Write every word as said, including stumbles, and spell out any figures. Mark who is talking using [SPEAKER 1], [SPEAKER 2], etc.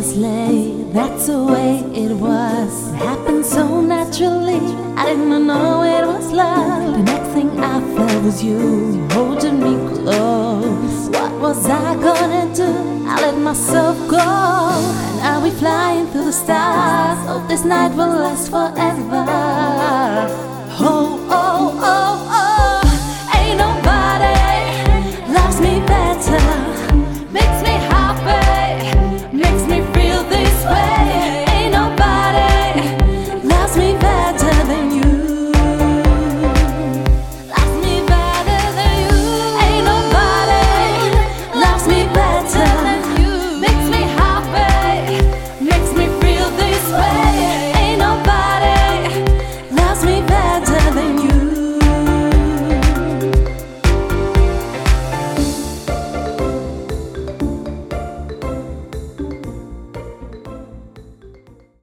[SPEAKER 1] effortlessly. That's the way it was. It happened so naturally. I didn't know it was love. The next thing I felt was you holding me close. What was I gonna do? I let myself go. And now we flying through the stars. Hope this night will last forever.